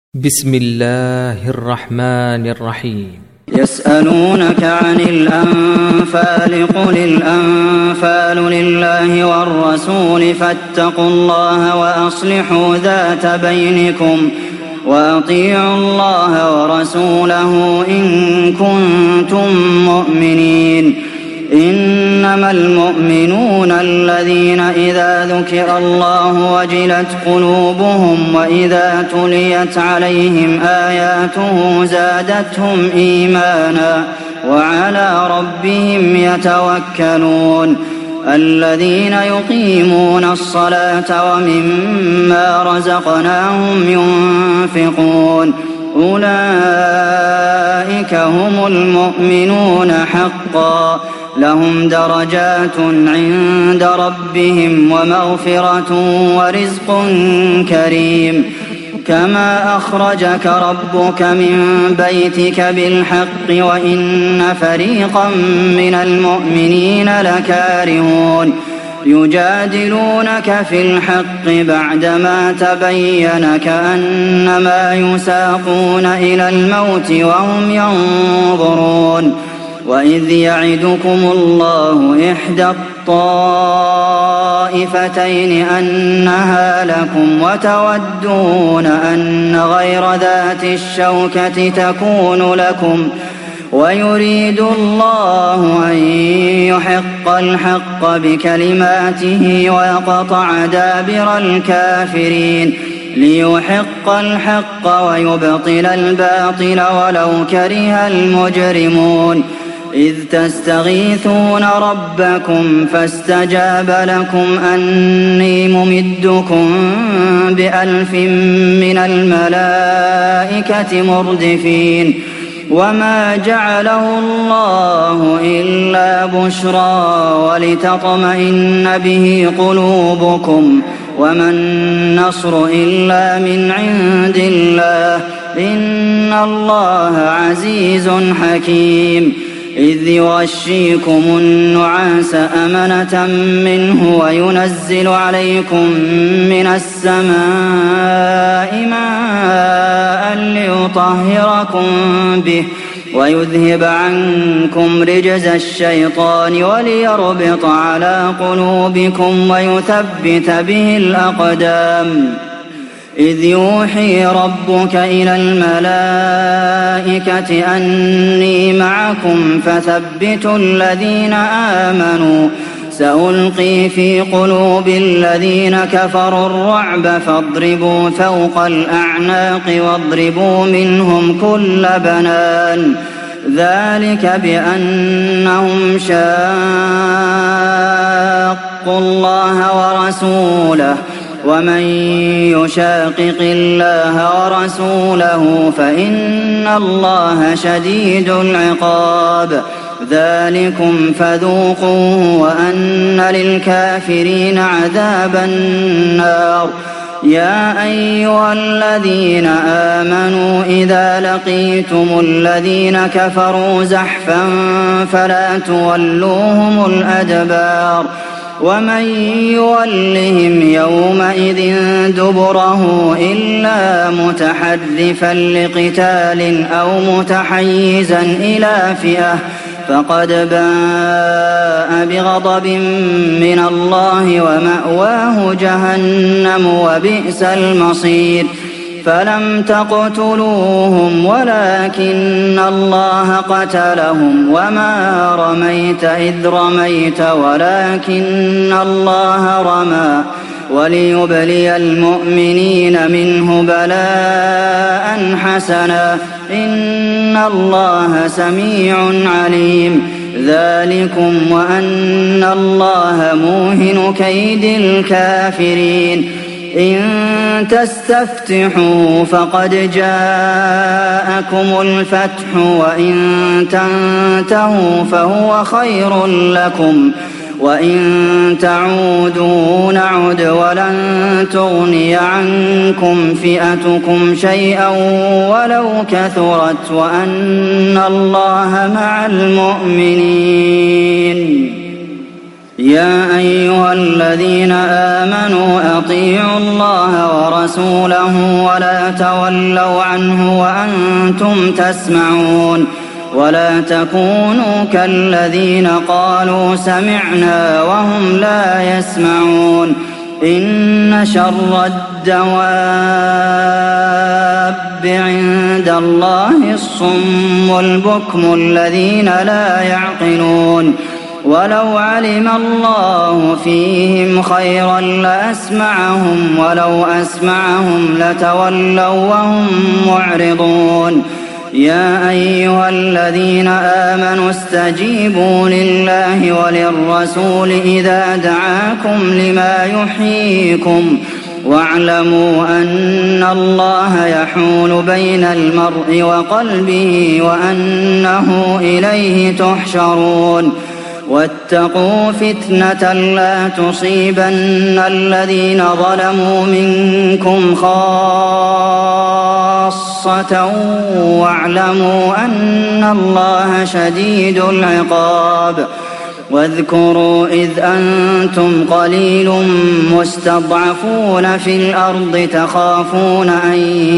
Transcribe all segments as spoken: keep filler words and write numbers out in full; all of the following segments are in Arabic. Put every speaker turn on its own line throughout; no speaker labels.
بسم الله الرحمن الرحيم.
يسألونك عن الأنفال قل الأنفال لله والرسول فاتقوا الله وأصلحوا ذات بينكم وأطيعوا الله ورسوله إن كنتم مؤمنين. إنما المؤمنون الذين إذا ذكر الله وجلت قلوبهم وإذا تليت عليهم آياته زادتهم إيمانا وعلى ربهم يتوكلون. الذين يقيمون الصلاة ومما رزقناهم ينفقون أولئك هم المؤمنون حقا لهم درجات عند ربهم ومغفرة ورزق كريم. كما أخرجك ربك من بيتك بالحق وإن فريقا من المؤمنين لكارهون يجادلونك في الحق بعدما تبين كأنما يساقون إلى الموت وهم ينظرون. وإذ يعدكم الله إحدى الطائفتين أنها لكم وتودون أن غير ذات الشوكة تكون لكم ويريد الله أن يحق الحق بكلماته ويقطع دابر الكافرين ليحق الحق ويبطل الباطل ولو كره المجرمون. إذ تستغيثون ربكم فاستجاب لكم أني ممدكم بألف من الملائكة مردفين. وما جعله الله إلا بشرى ولتطمئن به قلوبكم وما النصر إلا من عند الله إن الله عزيز حكيم. إذ يغشيكم النعاس أمنة منه وينزل عليكم من السماء ماء ليطهركم به ويذهب عنكم رجز الشيطان وليربط على قلوبكم ويثبت به الأقدام. إذ يوحي ربك إلى الملائكة أني معكم فثبتوا الذين آمنوا سألقي في قلوب الذين كفروا الرعب فاضربوا فوق الأعناق واضربوا منهم كل بنان. ذلك بأنهم شاقوا الله ورسوله ومن يشاقق الله ورسوله فإن الله شديد العقاب. ذلكم فذوقوه وأن للكافرين عذاب النار. يا أيها الذين آمنوا إذا لقيتم الذين كفروا زحفا فلا تولوهم الأدبار ومن يولهم يومئذ دبره إلا متحرفا لقتال أو متحيزا إلى فئة فقد باء بغضب من الله ومأواه جهنم وبئس المصير. فلم تقتلوهم ولكن الله قتلهم وما رميت إذ رميت ولكن الله رمى وليبلي المؤمنين منه بلاء حسنا إن الله سميع عليم. ذلكم وأن الله موهن كيد الكافرين. إن تستفتحوا فقد جاءكم الفتح وإن تنتهوا فهو خير لكم وإن تعودوا نعد ولن تغني عنكم فئتكم شيئا ولو كثرت وأن الله مع المؤمنين. يا أيها الذين آمنوا أطيعوا الله ورسوله ولا تولوا عنه وأنتم تسمعون ولا تكونوا كالذين قالوا سمعنا وهم لا يسمعون إن شر الدواب عند الله الصم البكم الذين لا يعقلون ولو علم الله فيهم خيرا لأسمعهم ولو أسمعهم لتولوا وهم معرضون يا أيها الذين آمنوا استجيبوا لله وللرسول إذا دعاكم لما يحييكم واعلموا أن الله يحول بين المرء وقلبه وأنه إليه تحشرون واتقوا فتنة لا تصيبن الذين ظلموا منكم خاصة واعلموا أن الله شديد العقاب واذكروا إذ أنتم قليل مستضعفون في الأرض تخافون أن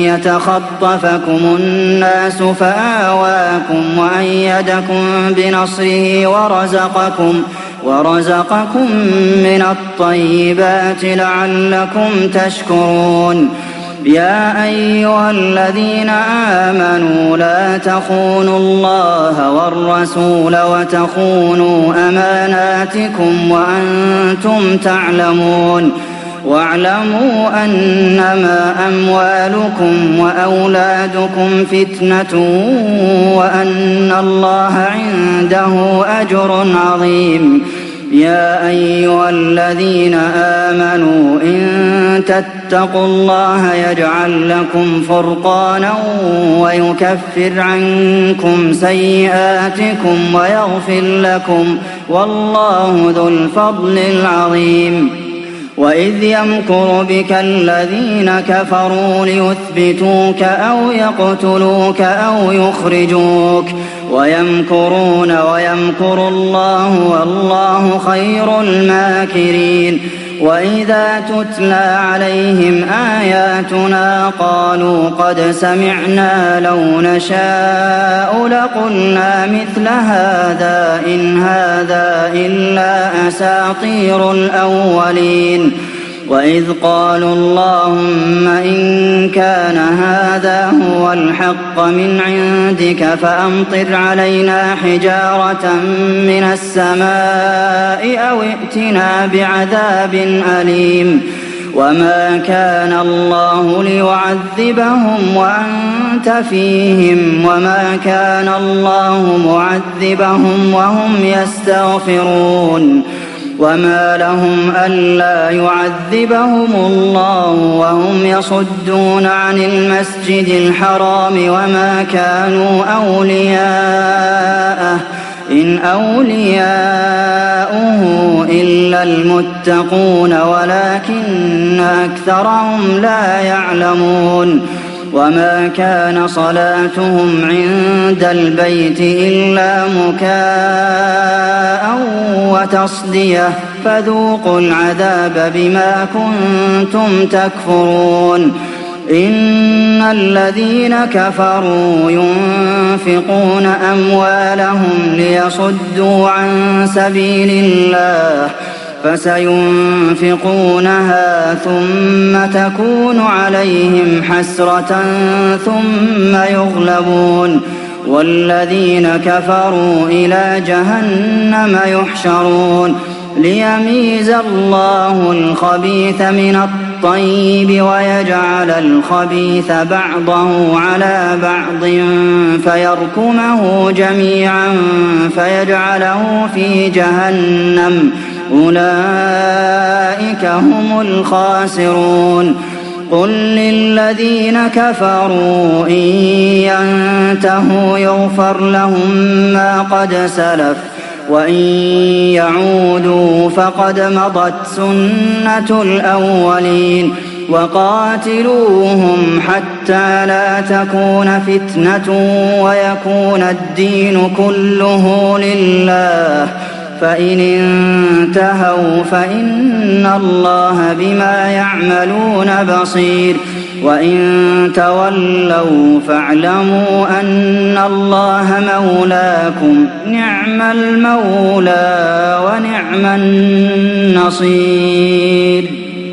يتخطفكم الناس فآواكم وأيدكم بنصره ورزقكم ورزقكم من الطيبات لعلكم تشكرون يا أيها الذين آمنوا لا تخونوا الله والرسول وتخونوا أماناتكم وأنتم تعلمون واعلموا أنما أموالكم وأولادكم فتنة وأن الله عنده أجر عظيم يا أيها الذين آمنوا إن تتقوا الله يجعل لكم فرقانا ويكفر عنكم سيئاتكم ويغفر لكم والله ذو الفضل العظيم وإذ يمكر بك الذين كفروا ليثبتوك أو يقتلوك أو يخرجوك ويمكرون ويمكر الله والله خير الماكرين وإذا تتلى عليهم آياتنا قالوا قد سمعنا لو نشاء لقلنا مثل هذا إن هذا إلا أساطير الأولين وإذ قالوا اللهم إن كان هذا هو الحق من عندك فأمطر علينا حجارة من السماء أو ائتنا بعذاب أليم وما كان الله ليعذبهم وأنت فيهم وما كان الله معذبهم وهم يستغفرون وما لهم ألا يعذبهم الله وهم يصدون عن المسجد الحرام وما كانوا أولياءه إن أولياؤه إلا المتقون ولكن أكثرهم لا يعلمون وما كان صلاتهم عند البيت إلا مكاء وتصدية فذوقوا العذاب بما كنتم تكفرون إن الذين كفروا ينفقون أموالهم ليصدوا عن سبيل الله فسينفقونها ثم تكون عليهم حسرة ثم يغلبون والذين كفروا إلى جهنم يحشرون ليميز الله الخبيث من الطيب ويجعل الخبيث بعضه على بعض فيركمه جميعا فيجعله في جهنم أولئك هم الخاسرون قل للذين كفروا إن ينتهوا يغفر لهم ما قد سلف وإن يعودوا فقد مضت سنة الأولين وقاتلوهم حتى لا تكون فتنة ويكون الدين كله لله فإن انتهوا فإن الله بما يعملون بصير وإن تولوا فاعلموا أن الله مولاكم نعم المولى ونعم النصير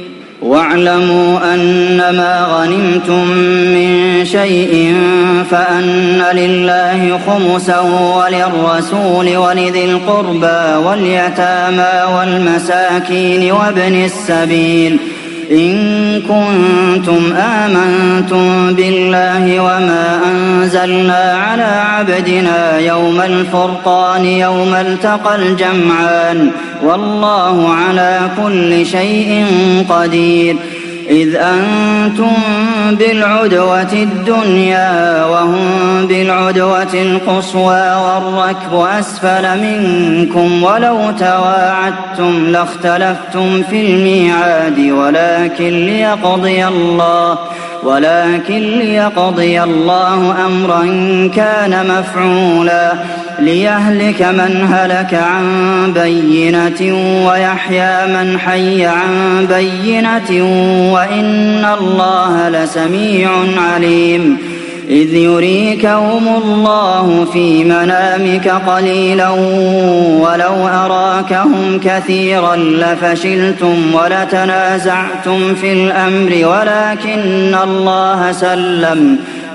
واعلموا أنما غنمتم من شيء فأن لله خمسه وللرسول ولذي القربى واليتامى والمساكين وابن السبيل إن كنتم آمنتم بالله وما أنزلنا على عبدنا يوم الفرقان يوم التقى الجمعان والله على كل شيء قدير إذ أنتم بالعدوة الدنيا وهم بالعدوة القصوى والركب أسفل منكم ولو تواعدتم لاختلفتم في الميعاد ولكن ليقضي الله ولكن ليقضي الله أمرا كان مفعولا ليهلك من هلك عن بينة ويحيى من حي عن بينة وإن الله لسميع عليم إذ يريكهم الله في منامك قليلا ولو أراكهم كثيرا لفشلتم ولتنازعتم في الأمر ولكن الله سلم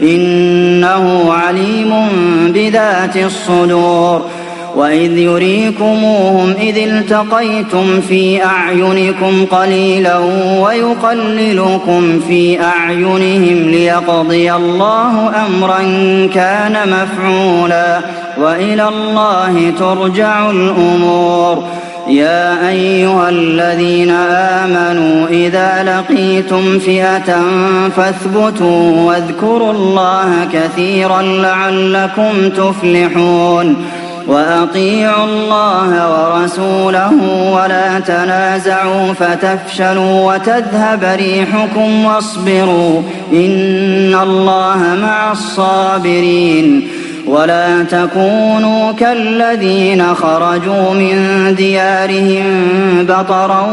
إنه عليم بذات الصدور وإذ يريكموهم إذ التقيتم في أعينكم قليلا ويقللكم في أعينهم ليقضي الله أمرا كان مفعولا وإلى الله ترجع الأمور يا أيها الذين آمنوا إذا لقيتم فئة فاثبتوا واذكروا الله كثيرا لعلكم تفلحون وأطيعوا الله ورسوله ولا تنازعوا فتفشلوا وتذهب ريحكم واصبروا إن الله مع الصابرين ولا تكونوا كالذين خرجوا من ديارهم بطرا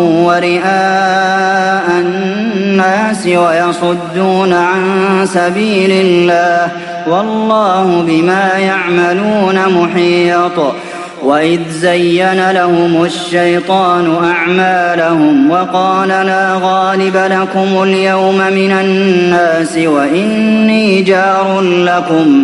ورئاء الناس ويصدون عن سبيل الله والله بما يعملون محيط وإذ زين لهم الشيطان أعمالهم وقال لا غالب لكم اليوم من الناس وإني جار لكم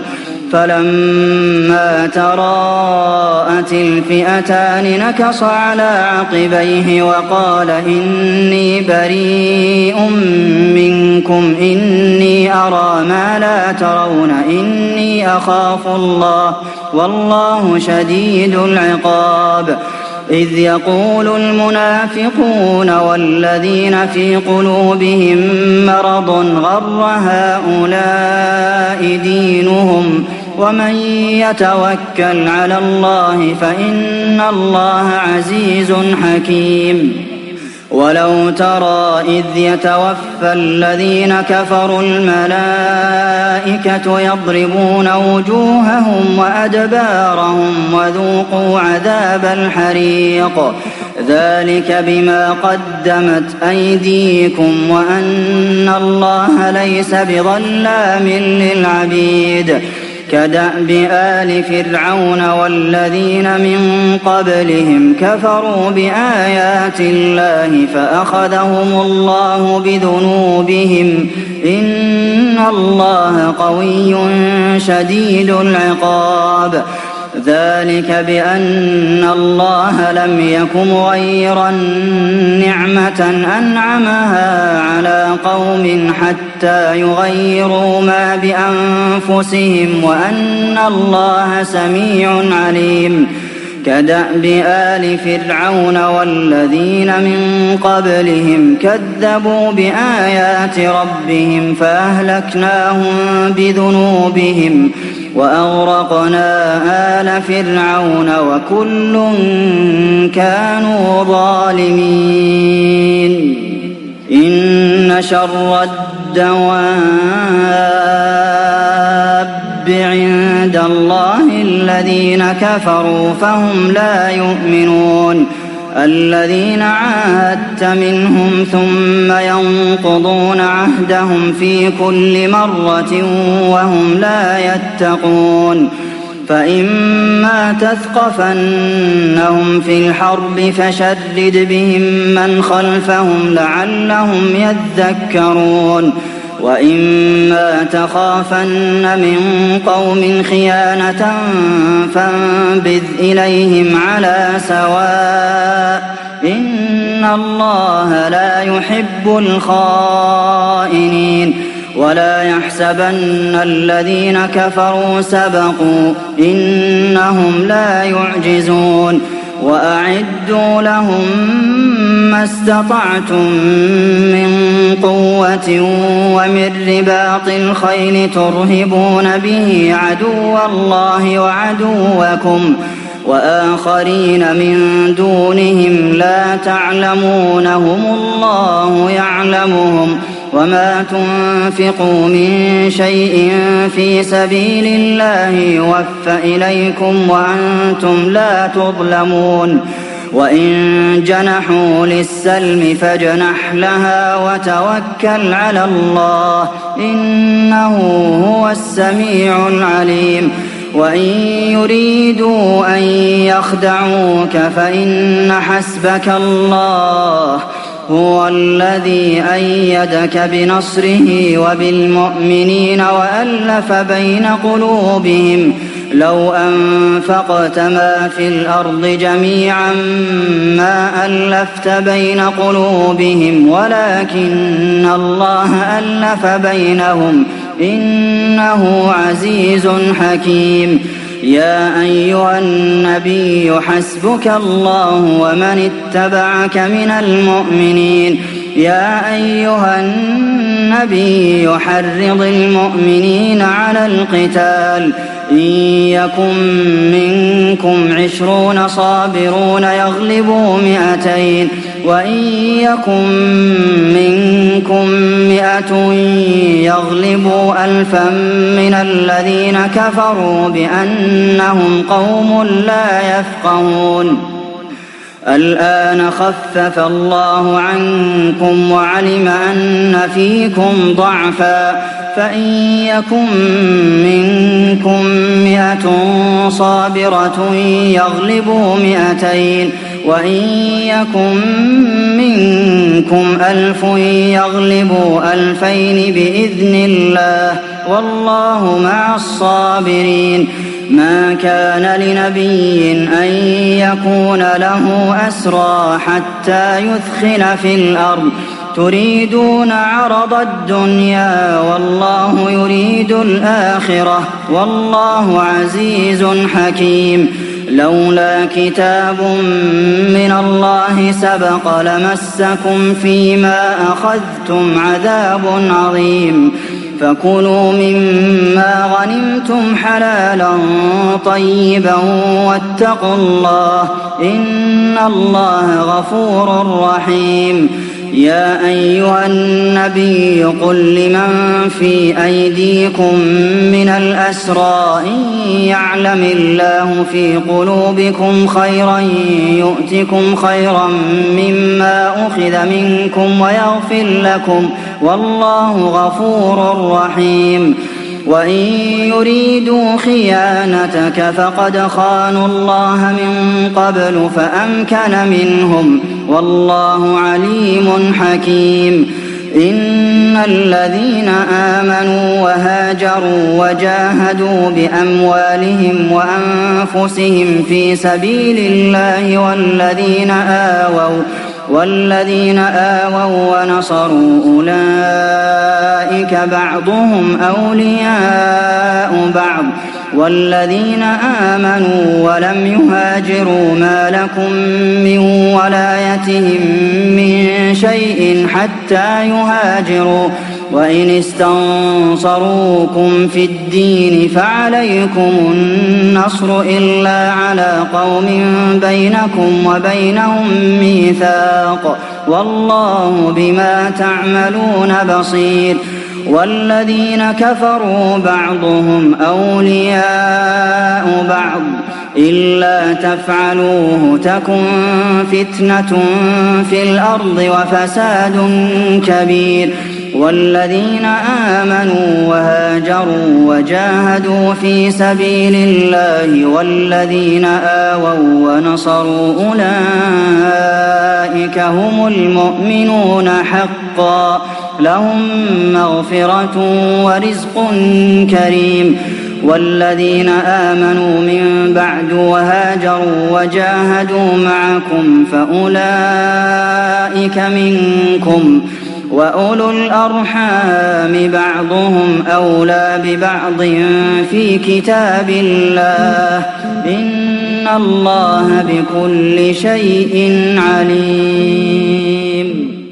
فلما تراءت الفئتان نكص على عقبيه وقال إني بريء منكم إني أرى ما لا ترون إني أخاف الله والله شديد العقاب إذ يقول المنافقون والذين في قلوبهم مرض غر هؤلاء دينهم ومن يتوكل على الله فإن الله عزيز حكيم ولو ترى إذ يتوفى الذين كفروا الملائكة يضربون وجوههم وأدبارهم وذوقوا عذاب الحريق ذلك بما قدمت أيديكم وأن الله ليس بظلام للعبيد كدأب آل فرعون والذين من قبلهم كفروا بآيات الله فأخذهم الله بذنوبهم إن الله قوي شديد العقاب ذلك بأن الله لم يك مغيرا نعمة أنعمها على قوم حتى يغيروا ما بأنفسهم وأن الله سميع عليم كدأب آل فرعون والذين من قبلهم كذبوا بآيات ربهم فأهلكناهم بذنوبهم وأغرقنا آل فرعون وكل كانوا ظالمين إن شر الدواب عند الله الذين الذين كفروا فهم لا يؤمنون الذين عاهدت منهم ثم ينقضون عهدهم في كل مرة وهم لا يتقون فإما تثقفنهم في الحرب فشرد بهم من خلفهم لعلهم يذكرون وإما تخافن من قوم خيانة فانبذ إليهم على سواء إن الله لا يحب الخائنين ولا يحسبن الذين كفروا سبقوا إنهم لا يعجزون وأعدوا لهم ما استطعتم من قوة ومن رباط الخيل ترهبون به عدو الله وعدوكم وآخرين من دونهم لا تعلمونهم الله يعلمهم وما تنفقوا من شيء في سبيل الله يوفى إليكم وأنتم لا تظلمون وإن جنحوا للسلم فاجنح لها وتوكل على الله إنه هو السميع العليم وإن يريدوا أن يخدعوك فإن حسبك الله هو الذي أيدك بنصره وبالمؤمنين وألف بين قلوبهم لو أنفقت ما في الأرض جميعا ما ألفت بين قلوبهم ولكن الله ألف بينهم إنه عزيز حكيم يا أيها النبي حسبك الله ومن اتبعك من المؤمنين يا أيها النبي حرض المؤمنين على القتال إن يكن منكم عشرون صابرون يغلبوا مئتين وإن يكن منكم مئة يغلبوا ألفا من الذين كفروا بأنهم قوم لا يفقهون الآن خفف الله عنكم وعلم أن فيكم ضعفا فإن يكن منكم مئة صابرة يغلبوا مئتين وإن يكن منكم ألف يغلبوا ألفين بإذن الله والله مع الصابرين ما كان لنبي أن يكون له أسرى حتى يثخن في الأرض تريدون عرض الدنيا والله يريد الآخرة والله عزيز حكيم لولا كتاب من الله سبق لمسكم فيما أخذتم عذاب عظيم فكلوا مما غنمتم حلالا طيبا واتقوا الله إن الله غفور رحيم يا أيها النبي قل لمن في أيديكم من الأسرى إن يعلم الله في قلوبكم خيرا يؤتكم خيرا مما أخذ منكم ويغفر لكم والله غفور رحيم وإن يريدوا خيانتك فقد خانوا الله من قبل فأمكن منهم والله عليم حكيم إن الذين آمنوا وهاجروا وجاهدوا بأموالهم وأنفسهم في سبيل الله والذين آووا والذين آووا ونصروا أولئك بعضهم أولياء بعض والذين آمنوا ولم يهاجروا ما لكم من ولايتهم من شيء حتى يهاجروا وإن استنصروكم في الدين فعليكم النصر إلا على قوم بينكم وبينهم ميثاق والله بما تعملون بصير والذين كفروا بعضهم أولياء بعض إلا تفعلوه تكن فتنة في الأرض وفساد كبير والذين آمنوا وهاجروا وجاهدوا في سبيل الله والذين آووا ونصروا أولئك هم المؤمنون حقا لهم مغفرة ورزق كريم والذين آمنوا من بعد وهاجروا وجاهدوا معكم فأولئك منكم وأولو الأرحام بعضهم أولى ببعض في كتاب الله إن الله بكل شيء عليم.